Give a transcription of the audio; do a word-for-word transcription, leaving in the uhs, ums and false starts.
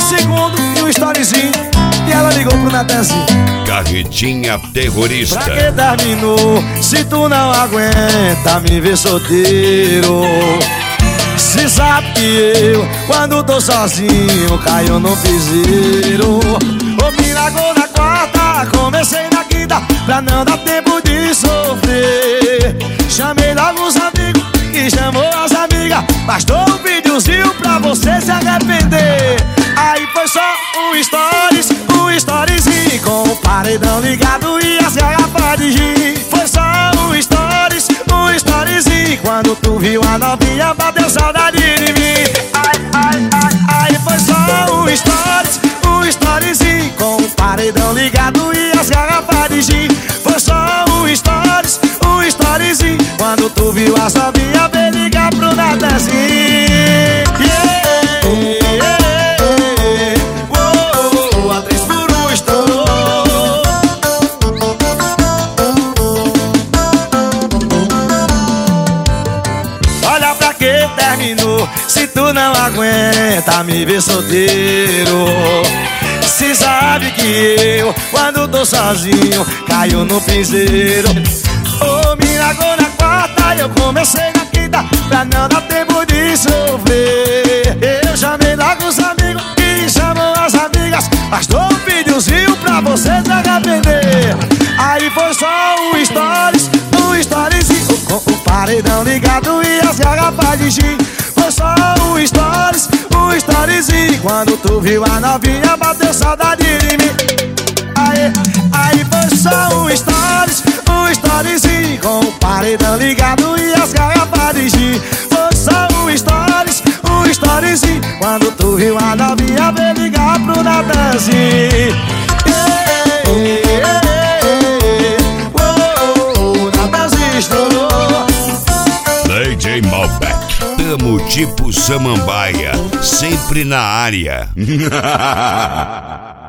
segundo e um storyzinho. E ela ligou pro Natanzinho. Carretinha terrorista. Pra que terminou, se tu não aguenta me ver solteiro? Se sabe que eu, quando tô sozinho, caio no piseiro. Ô, me largou na quarta, comecei na quinta, pra não dar tempo de sofrer. Chamei logo os amigos e chamou as amigas, bastou um videozinho pra você se arrepender. Aí foi só um stories, um storyzinho, com o paredão ligado e as garrafas de gin. Foi só um stories, um storyzinho, quando tu viu a novinha bateu saudade de mim. Ai, ai, ai, aí foi só um stories, um storyzinho, com o paredão ligado e as garrafas de gin. Foi só um stories, um storyzinho, quando tu viu a novinha veio ligar pro Natanzinho. Yeah, yeah. Terminou, se tu não aguenta me ver solteiro. Se sabe que eu, quando tô sozinho, caio no piseiro. Ô, me largou na quarta, eu comecei na quinta, pra não dar tempo de sofrer. Eu chamei logo os amigos e chamou as amigas, bastou um videozinho pra você se arrepender. Aí foi só um stories, um storyzinho, com o paredão ligado e as garrafas de gin. Foi só um stories, um storyzinho, quando tu viu a novinha bateu saudade de mim. Aí, aí foi só um stories, um storyzinho, com o paredão ligado e as garrafas de gin. Foi só um stories, um storyzinho, quando tu viu a novinha veio ligar pro Natanzinho. Yeah, yeah, yeah. Oh, Natanzinho estourou. D J Malbec, tamo tipo Samambaia, sempre na área.